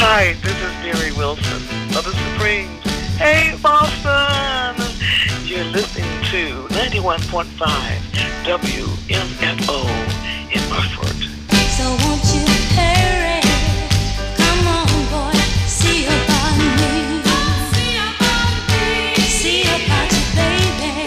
Hi, this is Mary Wilson of the Supremes. Hey, Boston! You're listening to 91.5 WMFO in Hartford. So won't you hurry? Come on, boy, see about me. See about you, baby.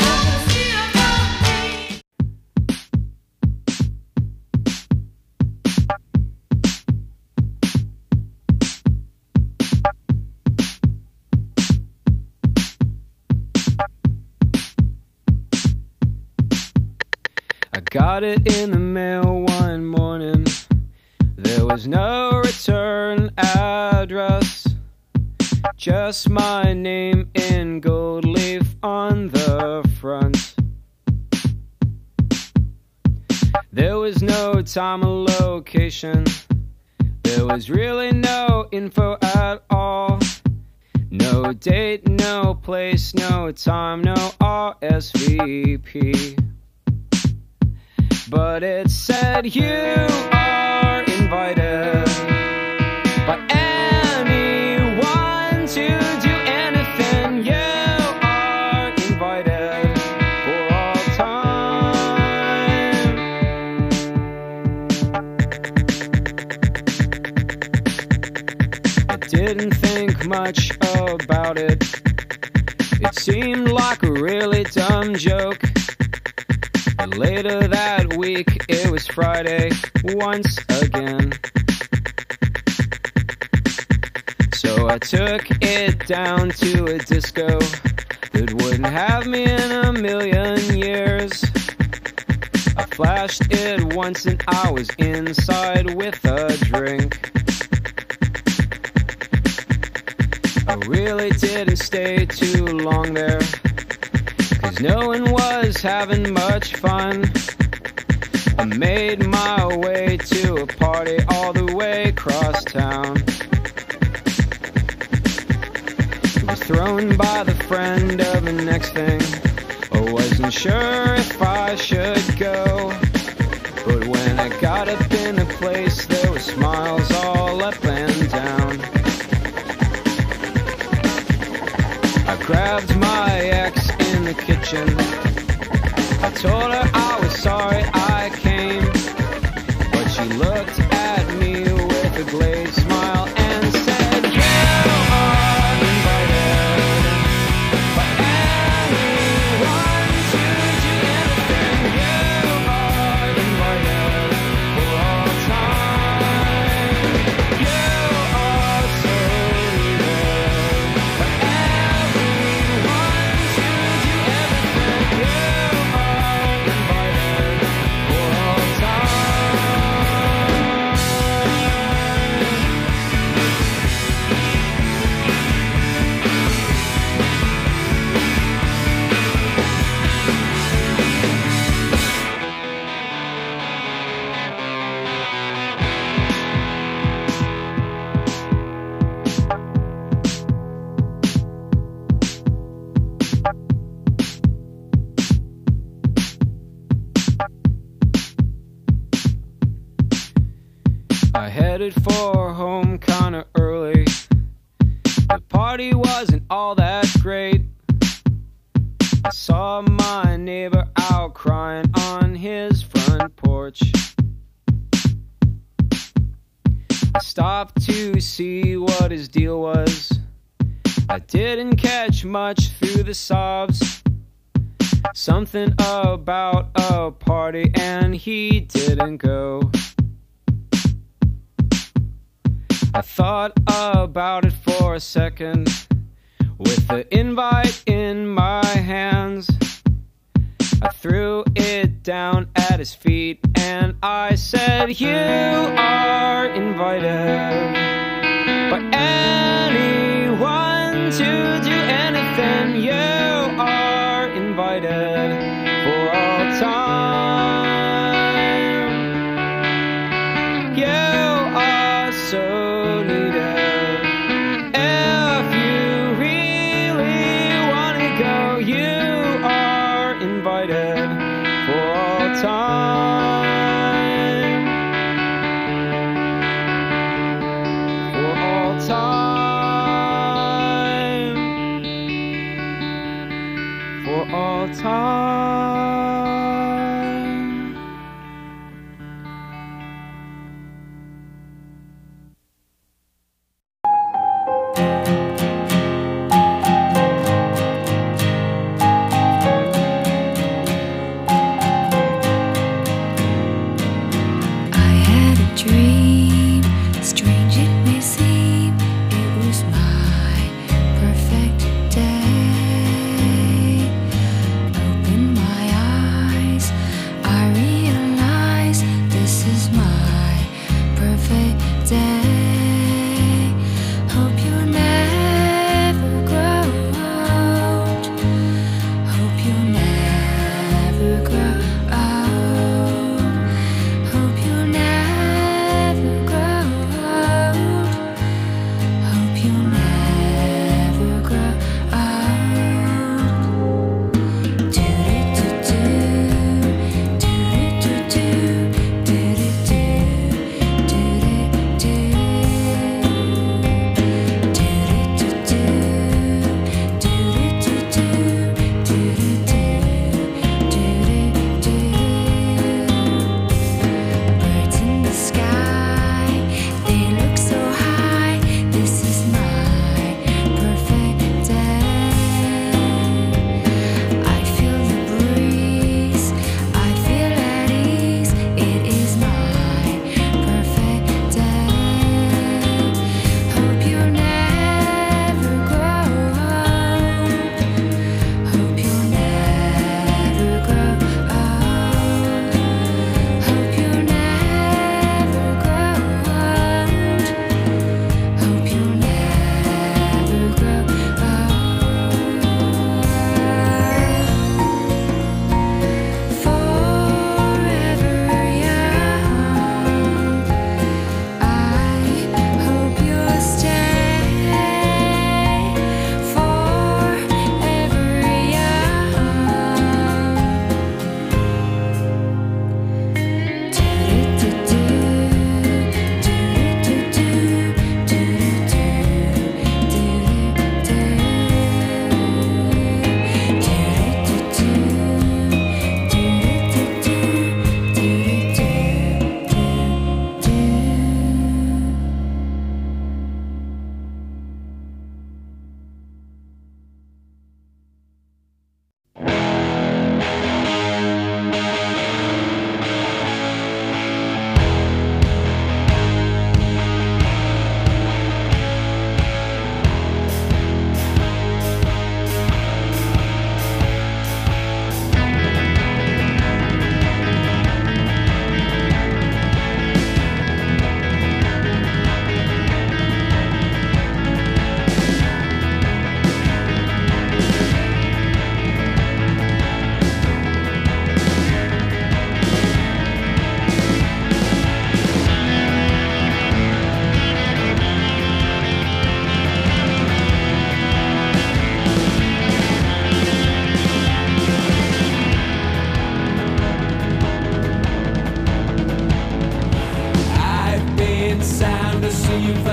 I got it in the mail one morning. There was no return address, just my name in gold leaf on the front. There was no time or location. There was really no info at all. No date, no place, no time, no RSVP. But it said you are invited by anyone to do anything. You are invited for all time. I didn't think much about it. It seemed like a really dumb joke. But later that week, it was Friday once again. So I took it down to a disco that wouldn't have me in a million years. I flashed it once and I was inside with a drink. I really didn't stay too long there, 'cause no one was having much fun. I made my way to a party all the way across town. It was thrown by the friend of the next thing. I wasn't sure if I should go, but when I got up in the place, there were smiles all up and down. I grabbed my ex in the kitchen. I told her I was sorry I came, but she looked at me with a glazed smile and said, you are invited by anyone to do anything. You are invited for all time. You are so needed by everyone to do everything. You are invited for all time. I headed for home kinda early. The party wasn't all that great. I saw my neighbor out crying on his front porch. I stopped to see what his deal was. I didn't catch much through the sobs. Something about a party and he didn't go. I thought about it for a second, with the invite in my hands. I threw it down at his feet and I said, you are invited by anyone to do anything. You are invited for all time. You are so time.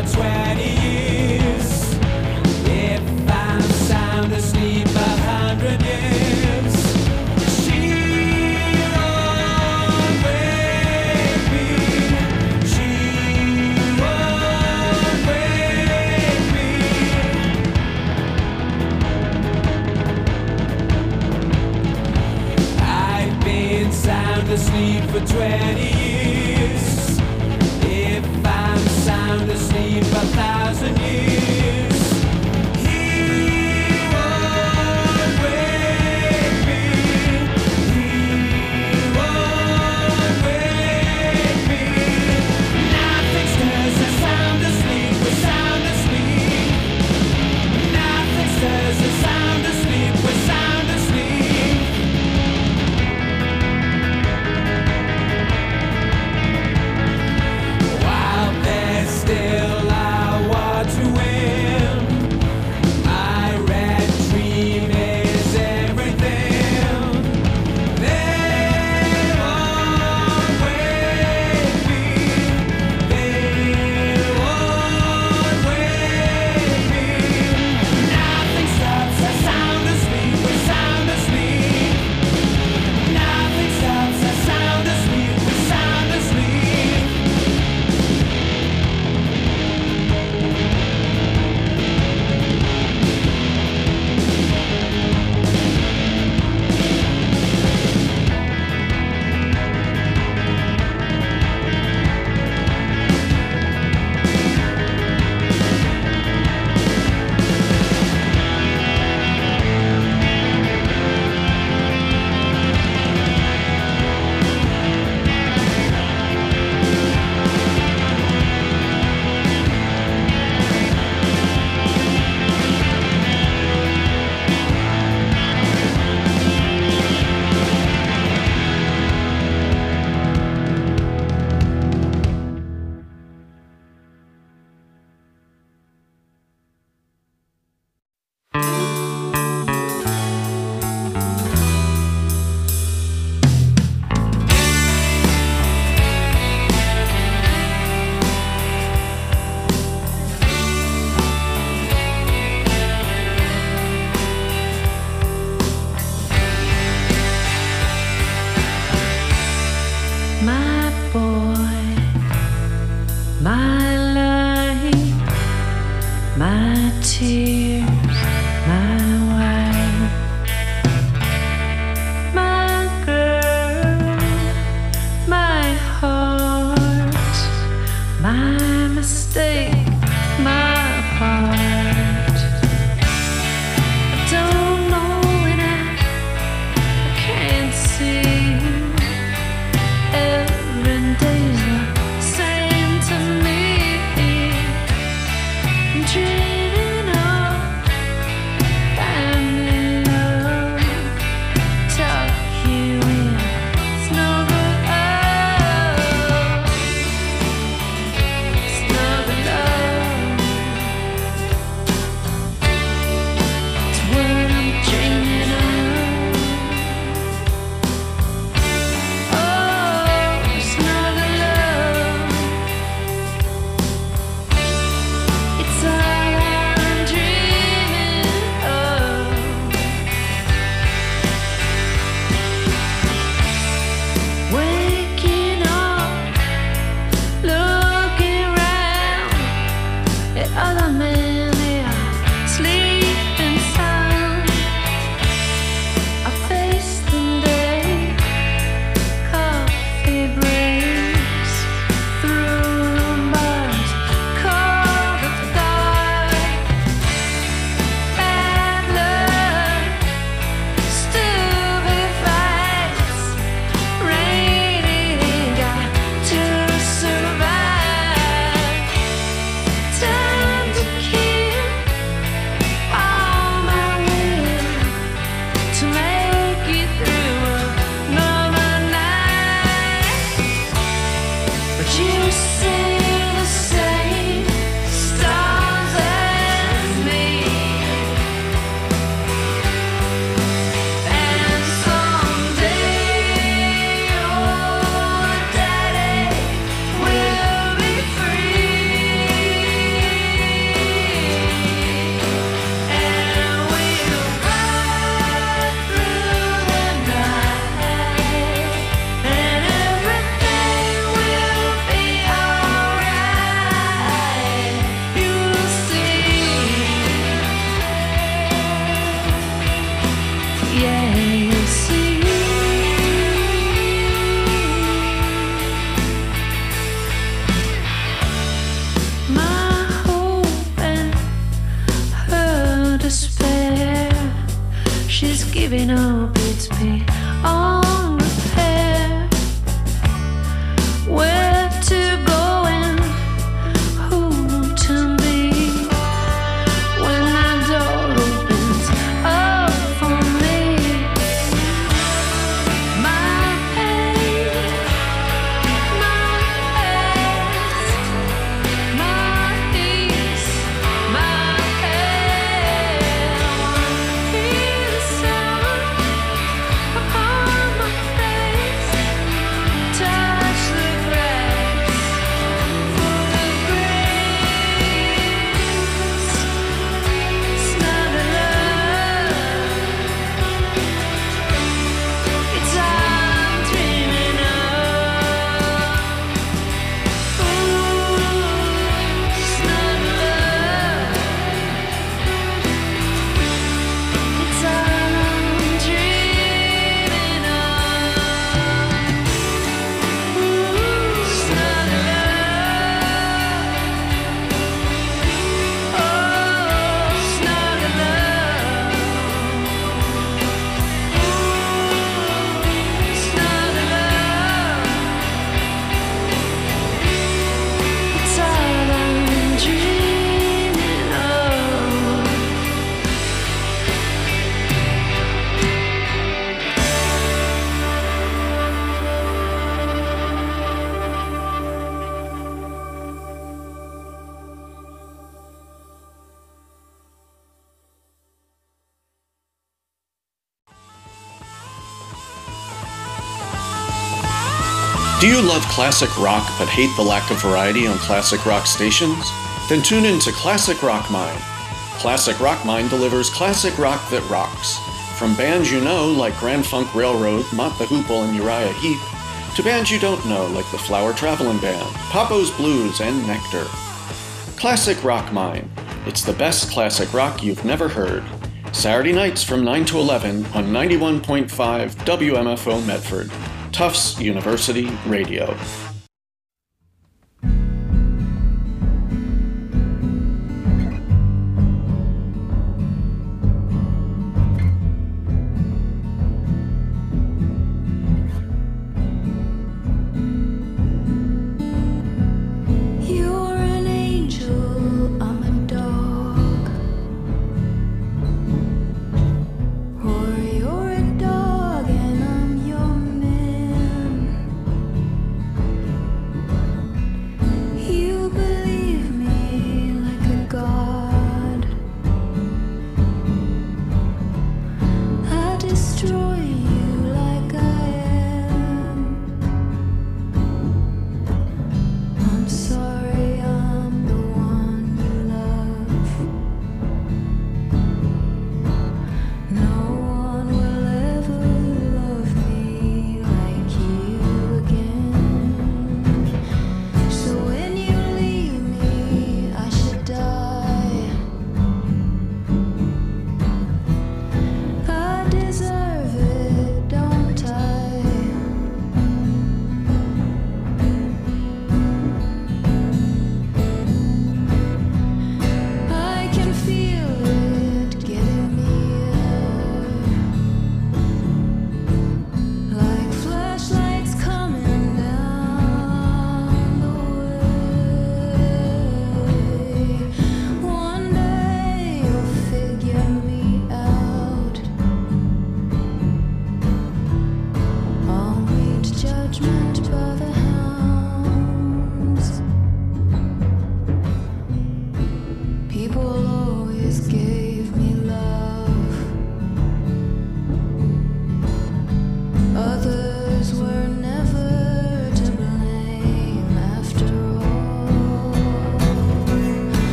for 20 years. If I'm sound asleep 100 years, she won't wake me. She won't wake me. I've been sound asleep for 20 years. If I'm sound asleep 1,000 years, he won't wake me. He won't wake me. Nothing stirs us sound asleep. We're sound asleep. Nothing stirs us sound asleep. We're sound asleep. While there's still a war to win, my red dream is everything. They won't wake me. They won't wake me. Nothing stops us sound asleep. We're sound asleep. Nothing stops us sound asleep. We're sound asleep. My boy, my light, my tears, my wife, my girl, my heart, my mistake, my heart. I don't know and I can't see. Every day's the same to me. I'm dreaming of giving up its beyond repair. Where to go and who to be when that door opens up for me. My pain, my past, my peace, my head. Hear the sound upon my face, touch the grass for the breeze, smell the love. It's I'm dreaming of. Ooh, smell the love. It's I'm dreaming of. Ooh, smell the love. Oh, smell the love. Ooh, smell the love. It's all I'm dreaming of. Do you love classic rock but hate the lack of variety on classic rock stations? Then tune in to Classic Rock Mind. Classic Rock Mind delivers classic rock that rocks. From bands you know like Grand Funk Railroad, Mott the Hoople, and Uriah Heep, to bands you don't know like the Flower Traveling Band, Papo's Blues, and Nectar. Classic Rock Mind. It's the best classic rock you've never heard. Saturday nights from 9 to 11 on 91.5 WMFO Medford. Tufts University Radio. You're an angel, I'm a dog. Or you're a dog and I'm your man.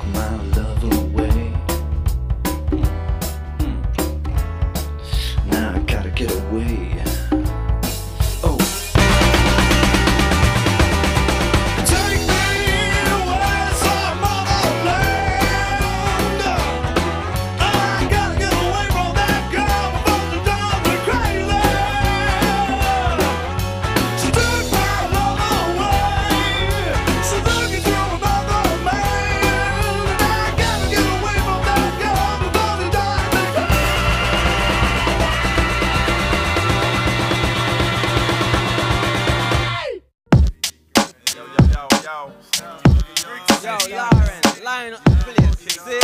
took my love away. Now I gotta get away. Oh. Take me away some other land. I gotta get away from that girl before she drives me crazy. She took my love away. She took it to another man. And I gotta get away from that girl before she drives me crazy. Yo, Lauren, line up the place, see?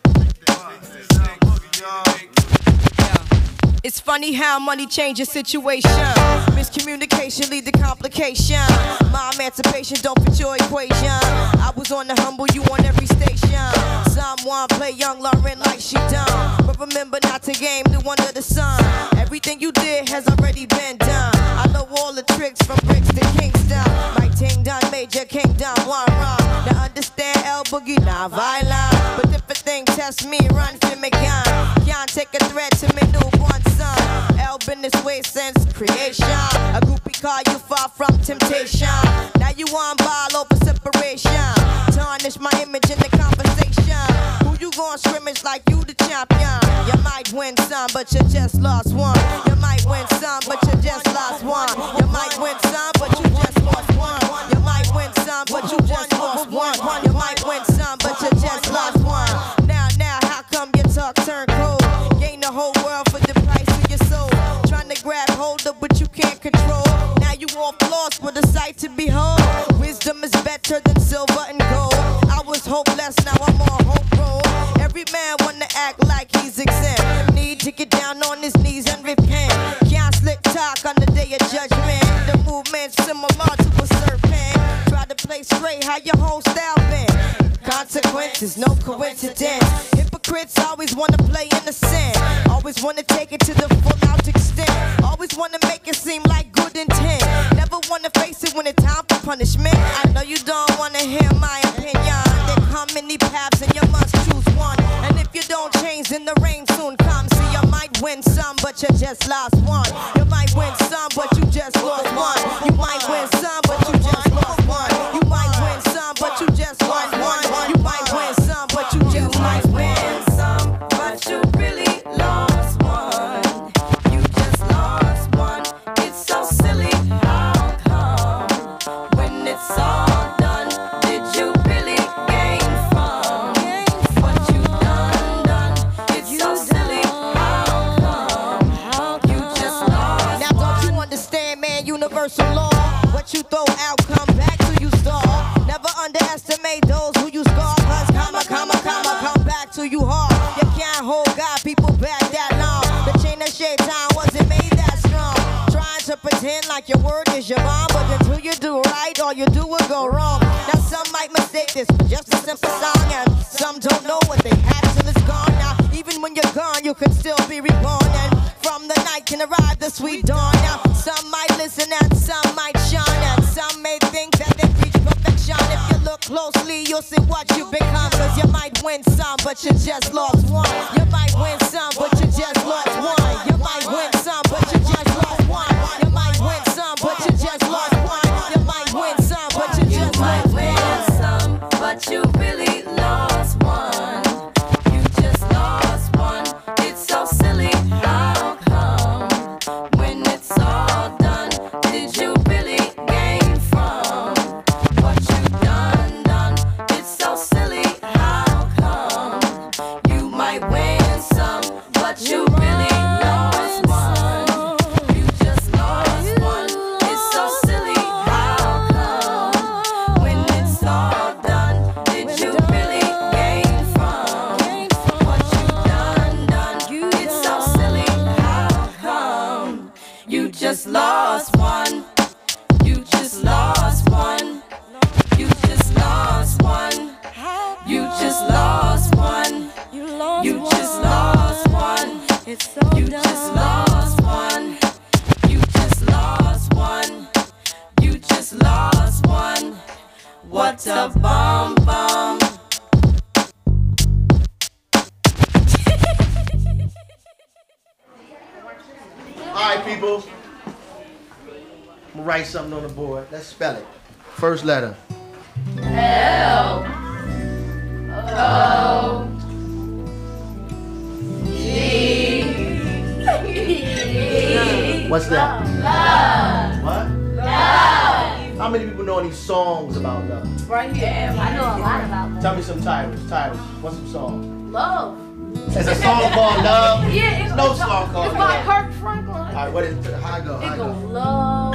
It's funny how money changes situation. Miscommunication lead to complication. My emancipation don't fit your equation. I was on the humble, you on every station. Someone play young Lauren like she done, but remember not to game new under the sun. Everything you did has already been done. I know all the tricks from bricks to Kingston. My ting done, Major Kingdom, one run. Now understand L Boogie, not violent, but if a thing test me, run for me gun. Can't take a threat to me newborn son. L been this way since creation. A groupie call you far from temptation. Now you on ball over separation. Tarnish my image in the conversation. Who you gon' scrimmage like you the champion? You might win some, but you just lost one. You might win some, but you just lost one. You might win some, but you just lost one. You might win some, but you just lost one. You might win some, but you just lost one. Now, how come your talk turn cold? Gain the whole world for the price of your soul. Trying to grab hold of what you can't control. Now you off lost with a sight to behold. Wisdom is better than silver and gold. I was hopeless, now I'm on hope roll. Every man wanna act like he's exempt. Need to get down on his knees and repent. Can't slick talk on the day of judgment. The movement's similar to a serpent. Try to play straight, how your whole style been. Consequences, no coincidence. Hypocrites always wanna play innocent. Always wanna take it to the full out extent. Always wanna make it seem like good intent. Never wanna face it when it's time for punishment. I know you don't wanna hear my opinion. There come many paths and you must choose one. And if you don't change, then the rain soon comes. See, you might win some, but you just lost one. You might win some, but you just lost one. You might win some, but you just lost one. You might win some, but you just lost one. You might win some, but you just lost one. Some, but you really lost one. You just lost one. It's so silly. How come when it's all done, did you really gain from what you done? It's so silly. How come you just lost? Now don't you understand, man, universal law? What you throw out, come back to you stall. Never underestimate those who you scar. Cause come back to you hard. You can't hold God, people back that long. The chain of shaitan wasn't made that strong. Trying to pretend like your word is your bond, but until you do right, all you do will go wrong. Now some might mistake this for just a simple song, and some don't know what they had till it's gone. Now even when you're gone, you can still be reborn, and from the night can arrive the sweet dawn. Now some might listen and some might shine, and some may think that they reach perfection. If you look closely, you'll see what you become. Cause you might win some, but you just lost one. You might win some, but you just lost one. You might win some, but you just lost one. You might win some, but you just lost one. You might win some, but you just might lost win one. some, but you really lost one. You just lost one. It's so silly. How come when it's all done, did you really gain from what you done? It's so silly. How come you might win some, but you really lost one? You just lost one. It's so silly. How come when it's all done, did you really gain from what you done? It's so silly. How come you just lost one? You just lost one. You just lost one. You just lost one. You just lost one. You just lost one. You just lost one. You just lost one. What a bomb bomb. write something on the board. Let's spell it. First letter. L O G. What's that? Love. What? Love. How many people know any songs about love? Right here. I know a lot about love. Tell me some titles. What's some songs? Love. There's a song called Love. Yeah, There's no song called it's by Love. Kirk Franklin. All right, what is it? How I go? It How I goes go? love.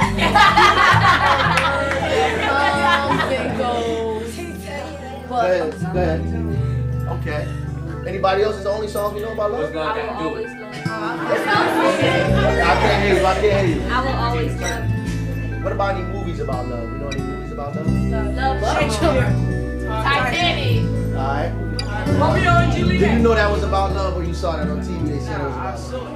Go ahead. Okay. Anybody else? Is the only song you know about love? I will always love. I can't hear you. I will always love. What about any movies about love? You know any movies about love? Love Shakespeare. Titanic. All right. Romeo and Juliet. Did you know that was about love when you saw that on TV? They said it was about love.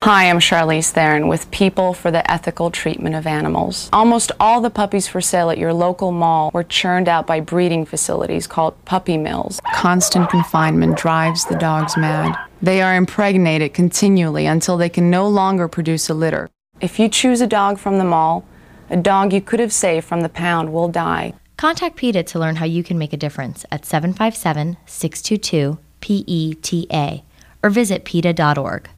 Hi, I'm Charlize Theron with People for the Ethical Treatment of Animals. Almost all the puppies for sale at your local mall were churned out by breeding facilities called puppy mills. Constant confinement drives the dogs mad. They are impregnated continually until they can no longer produce a litter. If you choose a dog from the mall, a dog you could have saved from the pound will die. Contact PETA to learn how you can make a difference at 757-622-PETA or visit PETA.org.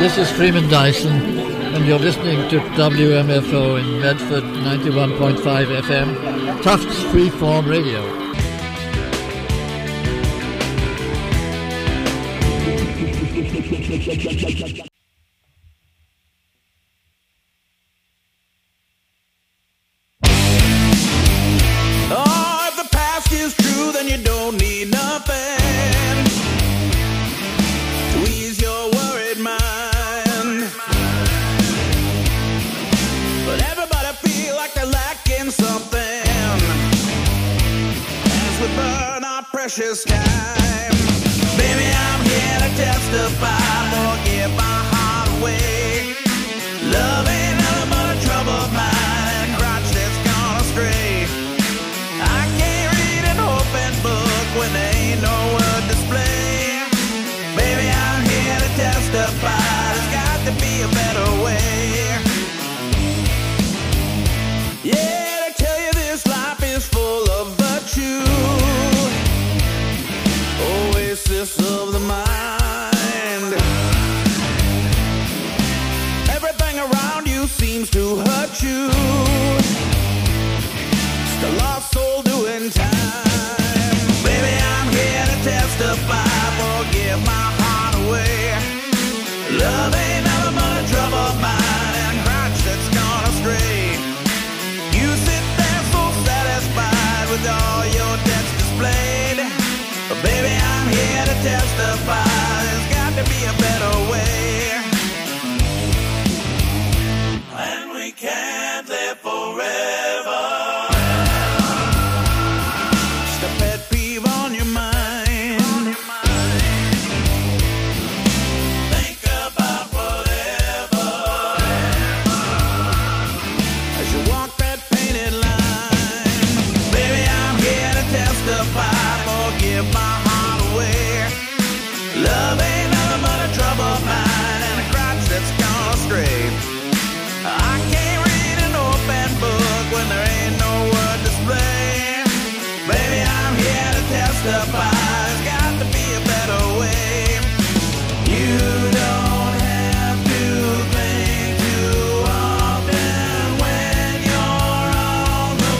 This is Freeman Dyson, and you're listening to WMFO in Medford, 91.5 FM, Tufts Freeform Radio. Oh, if the past is true, then you don't need nothing to ease your worried mind. But everybody feel like they're lacking something as we burn our precious time. Baby, I'm here to testify, forgive my heart away. Love ain't nothing but a troubled mind, a crotch that's gone astray. I can't read an open book when there ain't no word display. Baby, I'm here to testify, there's got to be a better way. Yeah, to tell you this life is full of virtue, oasis of the mind. Everything around you seems to hurt you, the lost soul doing time. Baby, I'm here to testify, forgive my heart away. Love ain't nothing but a troubled mind and a crotch that's gone astray. You sit there so satisfied with all your debts displayed, but baby, I'm here to testify, there's got to be a better way. And we can't live forever. Pet peeve on your mind. Think about whatever as you walk that painted line. Baby, I'm here to testify, forgive my heart away. Love ain't nothing but a troubled mind and a crotch that's gone astray. I can't read an open book when there ain't no word display. Baby, I'm here to testify, there's got to be a better way. You don't have to think too often when you're on the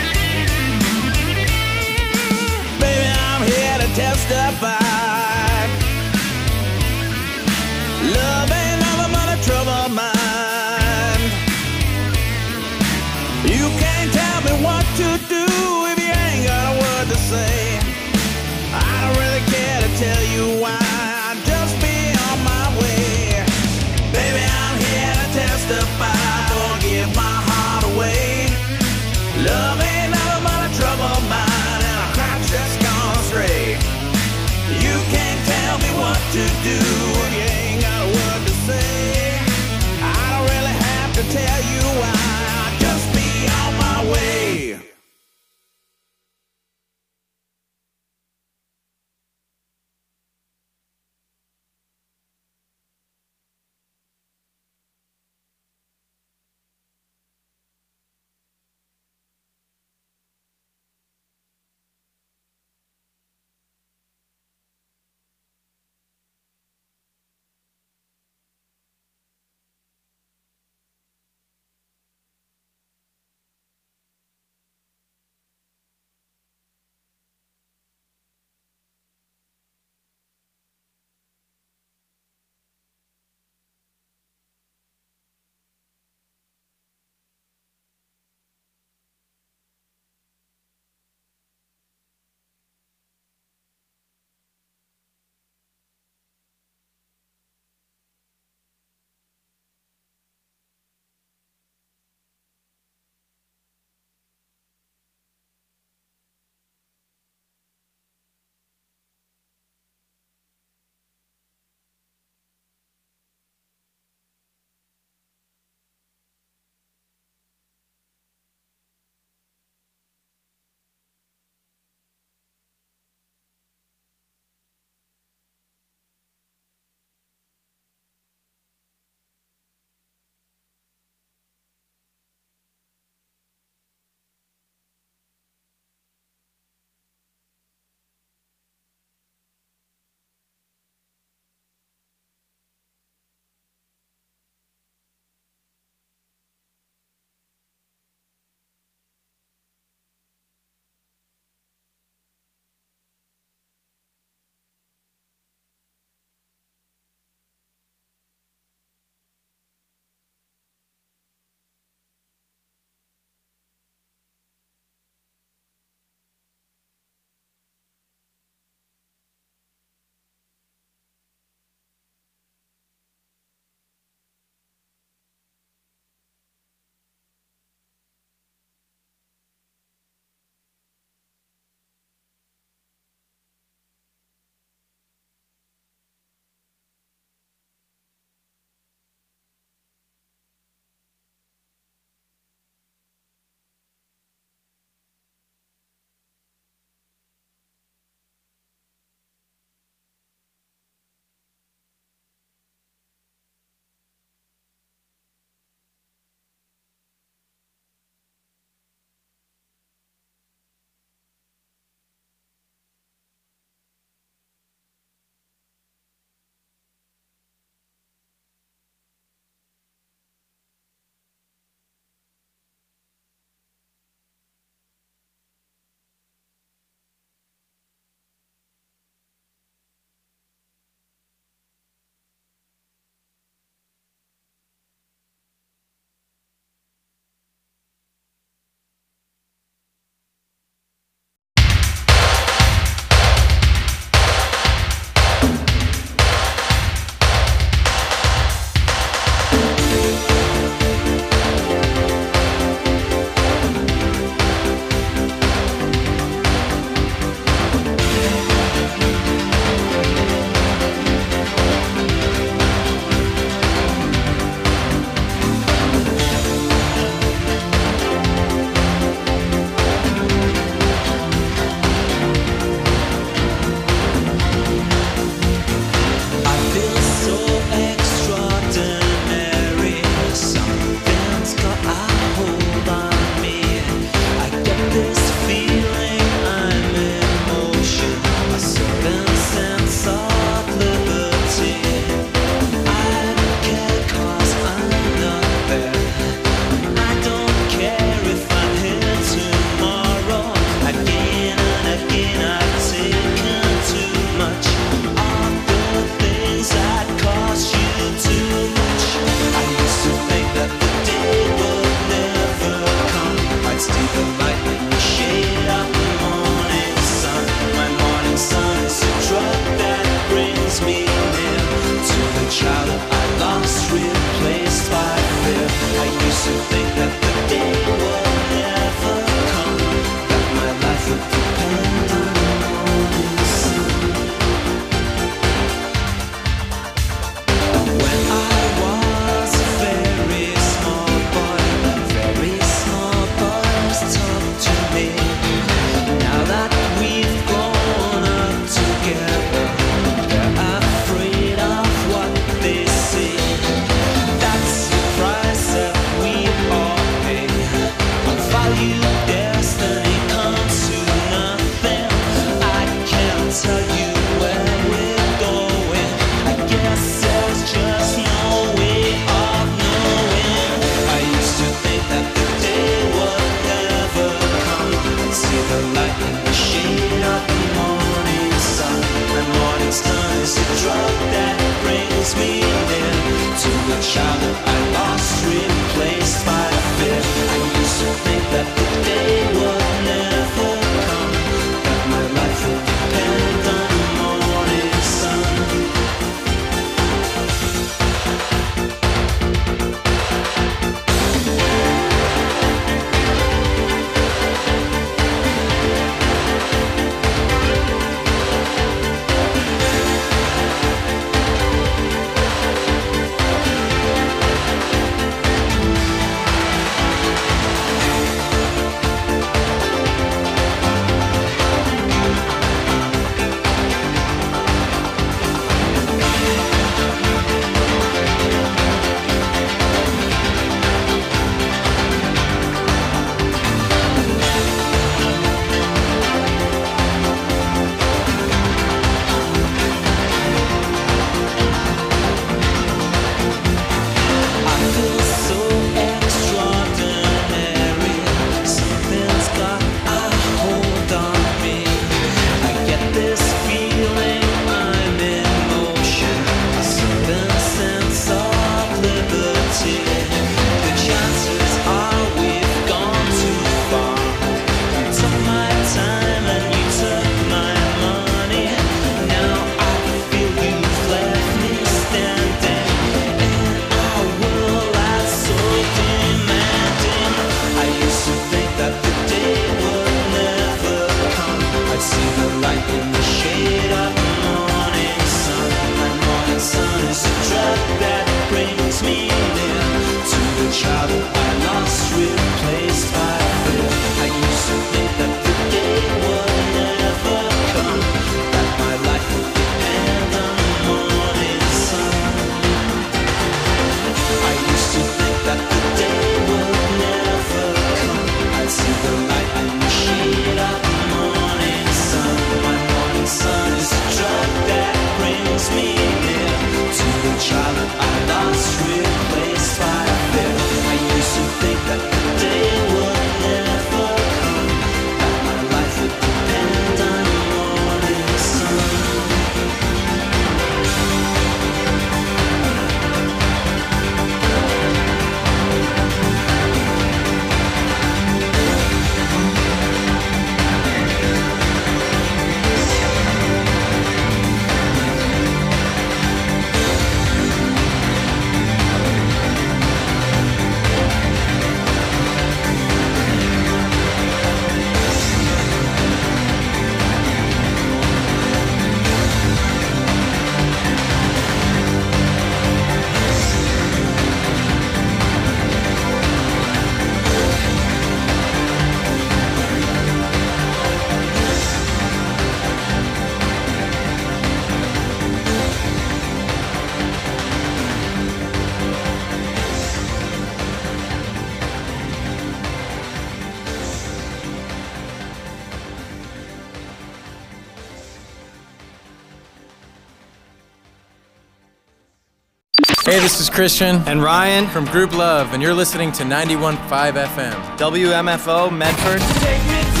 Hey, this is Christian and Ryan from Group Love, and you're listening to 91.5 FM. WMFO Medford.